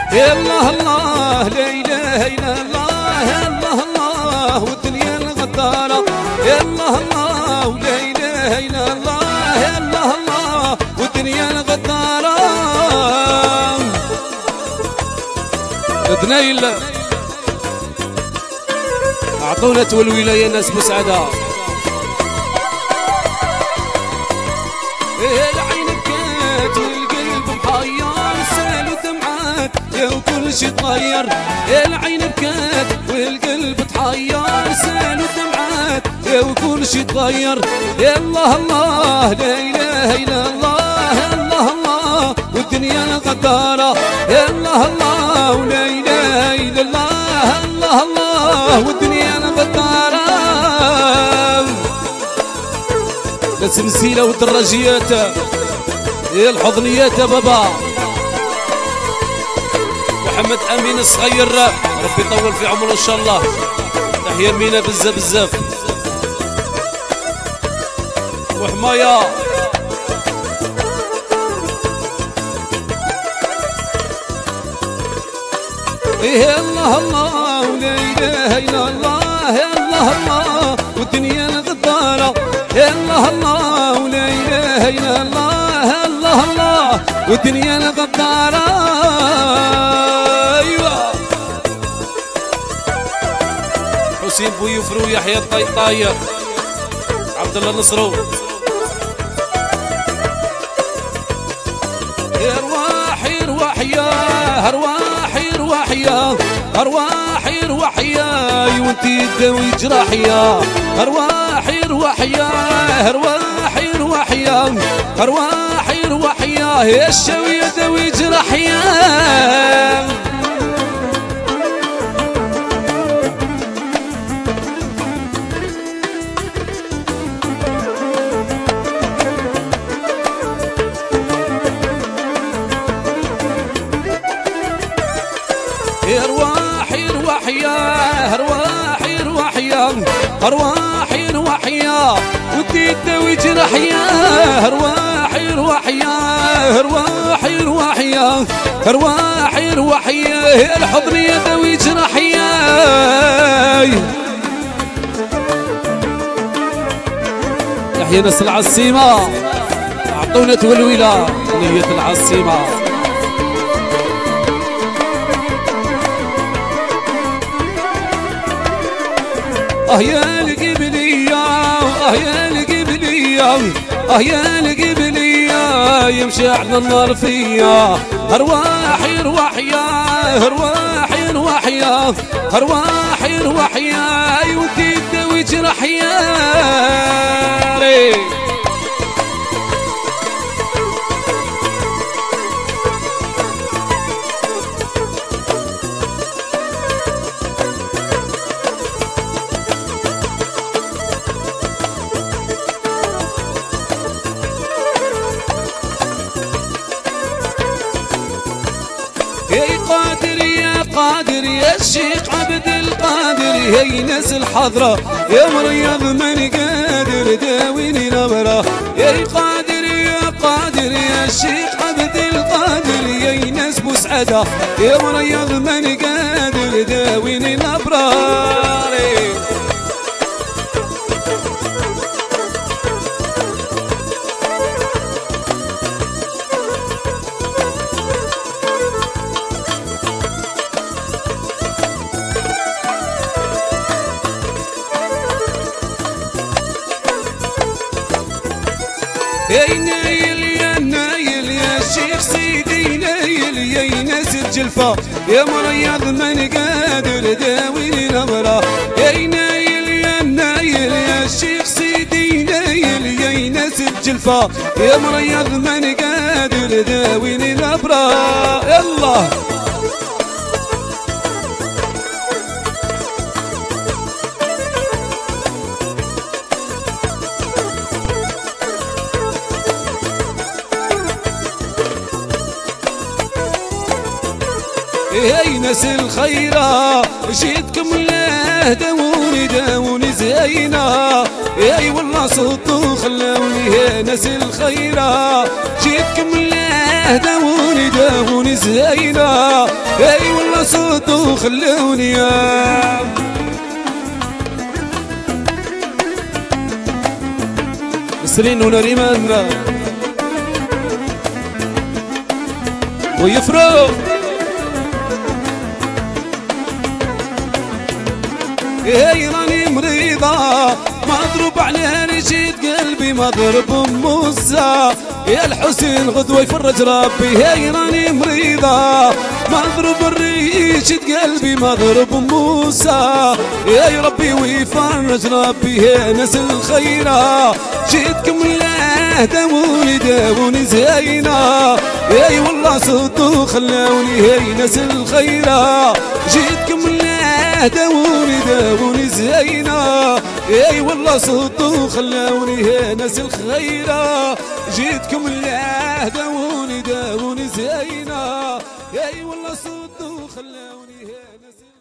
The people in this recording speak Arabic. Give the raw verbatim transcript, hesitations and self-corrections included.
يا الله الله لا اله الا الله يا الله الله والدنيا الغدارة يا الله الله ولا اله الا الله يا الله الله والدنيا الغدارة دنيل اعطونا تولويله يا ناس مسعدة العين بكات والقلب محير سال ودمعات يا وكل شي تغير العين بكات والقلب تحير سال ودمعات يا وكل شي تغير يا الله الله لا اله الا الله يا الله الله والدنيا الغدارة يا الله الله ولا اله الا الله الله الله والدنيا الغدارة السلسلة والدراجيات يا الحضنيات يا بابا محمد امين الصغير ربي يطول في عمره ان شاء الله تحية مينا بزاف بزاف وحماية يا الله الله ولا اله الا الله يا الله الله والدنيا الغدارة يا الله الله ولا اله الا الله يا الله الله والدنيا الغدارة ايوه حسين بويفرو يحيى الطيطاير عبد الله النصرو يا ارواحي ارواحي يا ارواحي ارواحي يا ارواحي ارواحي يا وانتي تداوي جراحي يا ارواحي ارواحي يا ارواحي ارواحي يا ارواحي ارواحي يا الشاوية داوي جراحي يا ارواحي ارواحي يا ارواحي ارواحي يا ارواحي ارواحي يا ودي تداوي جراحي يا ارواحي ارواحي يا ارواحي ارواحي يا ارواحي ارواحي يا الحضن يا داوي جراحي يحيى ناس العصيمة اعطونا تولويلة نية العصيمة اه يا القبلية اه يا القبلية اه يا القبلية يمشي على النار فيا ارواحي ارواحي يا ارواحي ارواحي يا ارواحي ارواحي يا ودي تداوي جراحي يا يا قادر يا قادر يا الشيخ عبد القادر يا ناس الحضرة يا مريض من قادر داويني نبرة يا قادر يا قادر يا الشيخ عبد القادر يا ناس مسعدة يا مريض من قادر داويني نبرة يا نايل يا نايل يا الشيخ سيدي نايل يا ناس الجلفة يا مريض من قادر داويني نبرة يا نايل يا نايل يا الشيخ سيدي نايل يا ناس الجلفة يا مريض من قادر داويني نبرة يلا يا ناس الخيرة جيتكم الله داوني داوني زينة يا والله صوتو خلاوني يا ناس الخيرة جيتكم الله داوني داوني زينة والله صدوا خلوني يا سرين ونريمان ويفرق ايه راني مريضة مضروب على نشيد قلبي مضرب موسى يا الحسين غدوة يفرج ربي هي راني مريضة مضروب الريشد قلبي مضرب موسى يا ربي ويفرج ربي يا ناس الخيرة جيتكم الله داوني داوني زينة يا والله صدوا خلاوني هي ناس الخيرة جيتكم الله داوني داوني زينة اي والله صدوا خلاوني هي ناس الخيرة جيتكم الله داوني داوني زينة اي والله صدوا خلاوني هي ناس